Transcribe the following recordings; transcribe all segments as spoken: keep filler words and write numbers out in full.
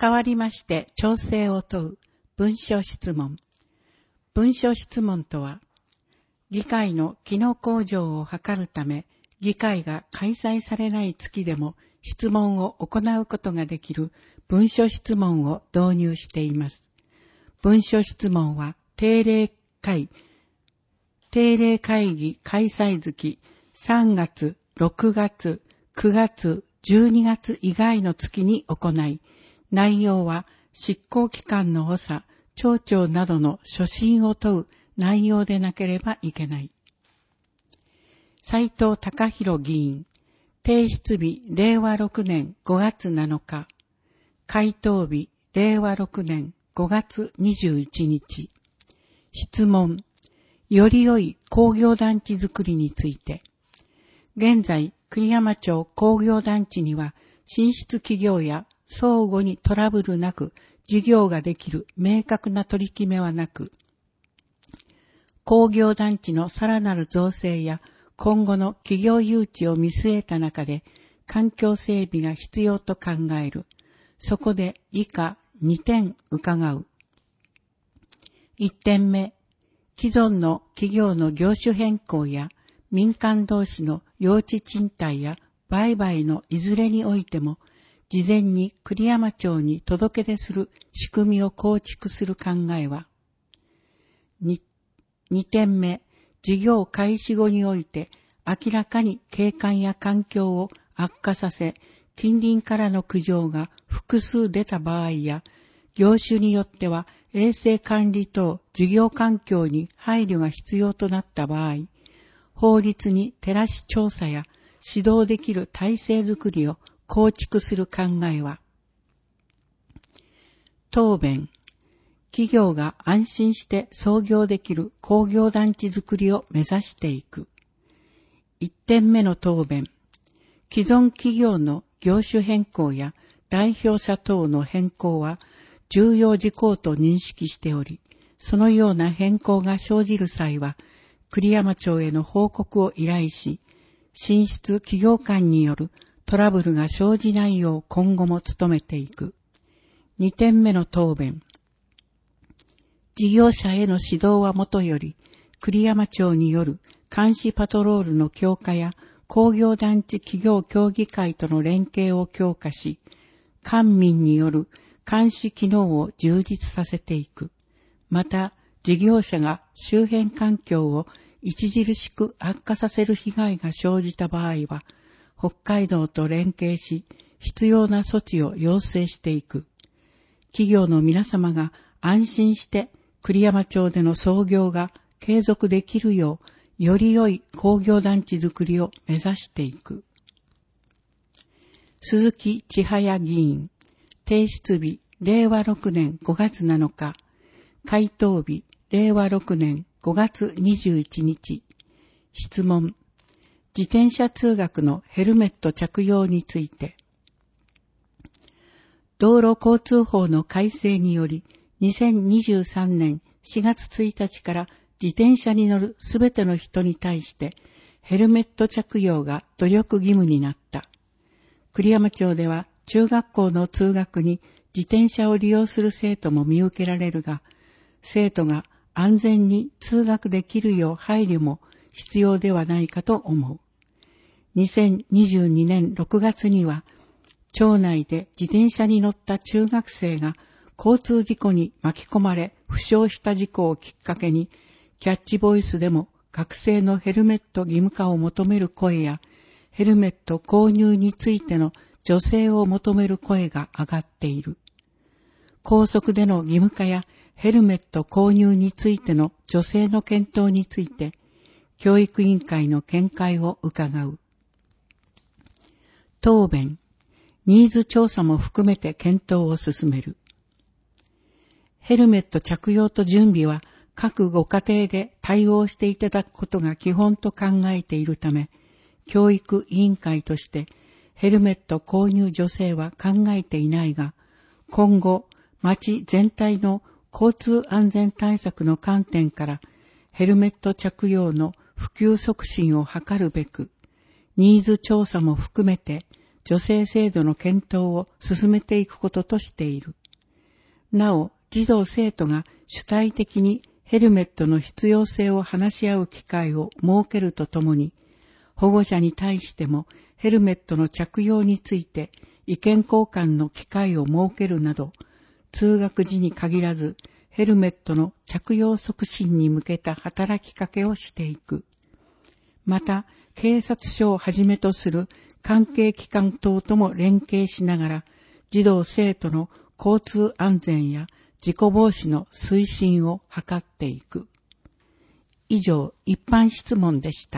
かわりまして調整を問う文書質問。文書質問とは、議会の機能向上を図るため、議会が開催されない月でも質問を行うことができる文書質問を導入しています。文書質問は定例会、定例会議開催月さんがつ、ろくがつ、くがつ、じゅうにがつ以外の月に行い、内容は執行機関の長、町長などの所信を問う内容でなければいけない。斉藤孝弘議員、提出日れいわろくねんごがつなのか、回答日れいわろくねんごがつにじゅういちにち。質問、より良い工業団地づくりについて。現在、栗山町工業団地には、進出企業や相互にトラブルなく事業ができる明確な取り決めはなく、工業団地のさらなる造成や今後の企業誘致を見据えた中で環境整備が必要と考える。そこで以下にてん伺う。いってんめ、既存の企業の業種変更や民間同士の用地賃貸や売買のいずれにおいても、事前に栗山町に届け出する仕組みを構築する考えは、にてんめ、事業開始後において明らかに景観や環境を悪化させ、近隣からの苦情が複数出た場合や、業種によっては衛生管理等事業環境に配慮が必要となった場合、法律に照らし調査や指導できる体制づくりを構築する考えは、答弁、企業が安心して創業できる工業団地づくりを目指していく。いってんめの答弁、既存企業の業種変更や代表者等の変更は重要事項と認識しており、そのような変更が生じる際は、栗山町への報告を依頼し、進出企業間によるトラブルが生じないよう今後も努めていく。にてんめの答弁。事業者への指導はもとより、栗山町による監視パトロールの強化や工業団地企業協議会との連携を強化し、官民による監視機能を充実させていく。また、事業者が周辺環境を著しく悪化させる被害が生じた場合は、北海道と連携し、必要な措置を要請していく。企業の皆様が安心して栗山町での創業が継続できるよう、より良い工業団地づくりを目指していく。鈴木千早議員、提出日れいわろくねんごがつなのか、回答日れいわろくねんごがつにじゅういちにち。質問、自転車通学のヘルメット着用について。道路交通法の改正により、にせんにじゅうさんねんしがつついたちから自転車に乗るすべての人に対してヘルメット着用が努力義務になった。栗山町では中学校の通学に自転車を利用する生徒も見受けられるが、生徒が安全に通学できるよう配慮も必要ではないかと思う。にせんにじゅうにねんろくがつには、町内で自転車に乗った中学生が交通事故に巻き込まれ負傷した事故をきっかけに、キャッチボイスでも学生のヘルメット義務化を求める声や、ヘルメット購入についての助成を求める声が上がっている。高速での義務化やヘルメット購入についての助成の検討について、教育委員会の見解を伺う。答弁、ニーズ調査も含めて検討を進める。ヘルメット着用と準備は各ご家庭で対応していただくことが基本と考えているため、教育委員会としてヘルメット購入助成は考えていないが、今後、町全体の交通安全対策の観点からヘルメット着用の普及促進を図るべく、ニーズ調査も含めて女性制度の検討を進めていくこととしている。なお、児童生徒が主体的にヘルメットの必要性を話し合う機会を設けるとともに、保護者に対してもヘルメットの着用について意見交換の機会を設けるなど、通学時に限らずヘルメットの着用促進に向けた働きかけをしていく。また、警察署をはじめとする関係機関等とも連携しながら、児童生徒の交通安全や事故防止の推進を図っていく。以上、一般質問でした。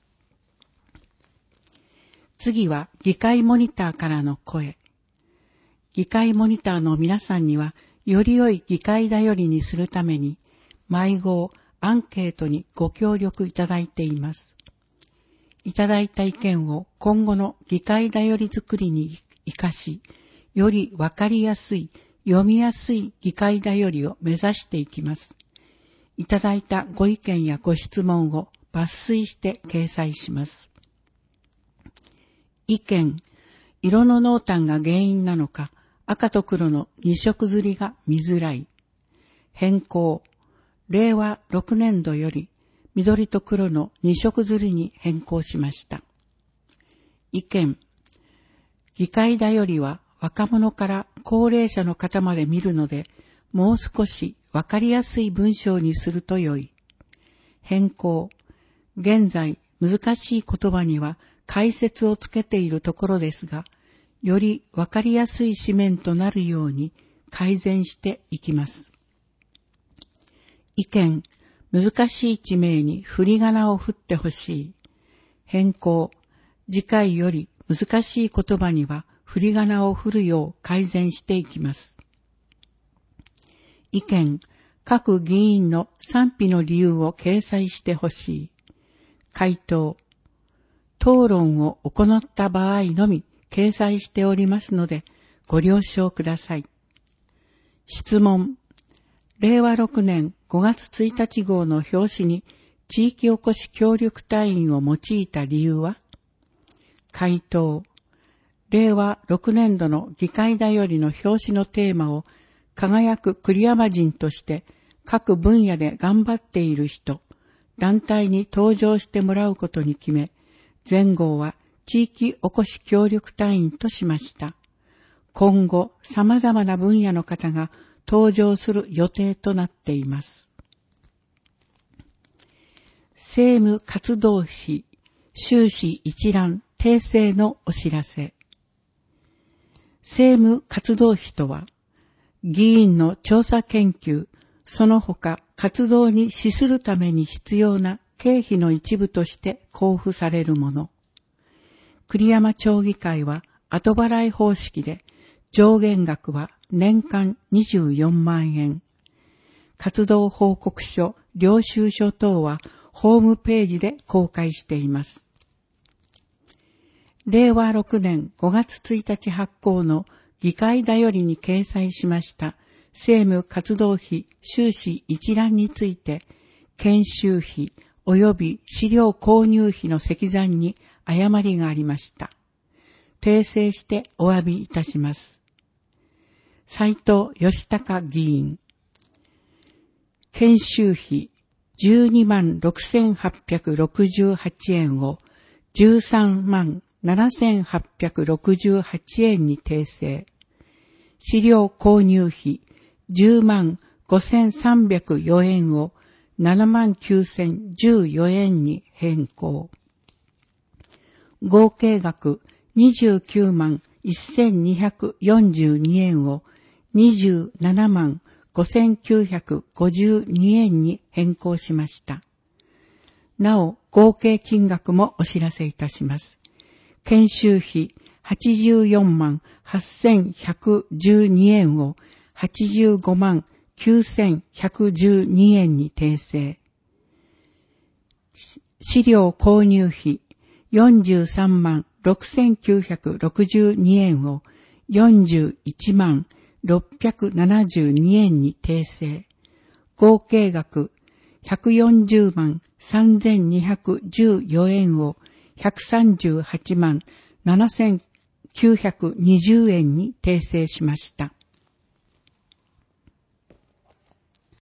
次は議会モニターからの声。議会モニターの皆さんには、より良い議会だよりにするために、毎号アンケートにご協力いただいています。いただいた意見を今後の議会だより作りに活かし、よりわかりやすい、読みやすい議会だよりを目指していきます。いただいたご意見やご質問を抜粋して掲載します。意見、色の濃淡が原因なのか、赤と黒の二色刷りが見づらい。変更、れいわろくねんどより緑と黒の二色刷りに変更しました。意見、議会だよりは若者から高齢者の方まで見るので、もう少しわかりやすい文章にすると良い。変更、現在難しい言葉には解説をつけているところですが、よりわかりやすい紙面となるように改善していきます。意見、難しい地名に振り仮名を振ってほしい。変更、次回より難しい言葉には振り仮名を振るよう改善していきます。意見、各議員の賛否の理由を掲載してほしい。回答、討論を行った場合のみ掲載しておりますのでご了承ください。質問、れいわろくねんごがつついたち号の表紙に地域おこし協力隊員を用いた理由は？回答、れいわろくねんどの議会だよりの表紙のテーマを輝く栗山人として各分野で頑張っている人、団体に登場してもらうことに決め、前号は地域おこし協力隊員としました。今後、様々な分野の方が登場する予定となっています。政務活動費収支一覧訂正のお知らせ。政務活動費とは、議員の調査研究、その他活動に資するために必要な経費の一部として交付されるもの。栗山町議会は後払い方式で、上限額は年間にじゅうよんまんえん。活動報告書、領収書等はホームページで公開しています。れいわろくねんごがつついたち発行の議会だよりに掲載しました政務活動費収支一覧について、研修費及び資料購入費の積算に誤りがありました。訂正してお詫びいたします。斉藤義孝議員。研修費じゅうにまんろくせんはっぴゃくろくじゅうはちえんをじゅうさんまんななせんはっぴゃくろくじゅうはちえんに訂正。資料購入費じゅうまんごせんさんびゃくよえんをななまんきゅうせんじゅうよえんに変更。合計額にじゅうきゅうまんせんにひゃくよんじゅうにえんをにじゅうななまんごせんきゅうひゃくごじゅうにえんに変更しました。なお、合計金額もお知らせいたします。研修費はちじゅうよんまんはっせんひゃくじゅうにえんをはちじゅうごまんきゅうせんひゃくじゅうにえんに訂正。資料購入費よんじゅうさんまんろくせんきゅうひゃくろくじゅうにえんをよんじゅういちまんろっぴゃくななじゅうにえんに訂正。合計額ひゃくよんじゅうまんさんぜんにひゃくじゅうよえんをひゃくさんじゅうはちまんななせんきゅうひゃくにじゅうえんに訂正しました。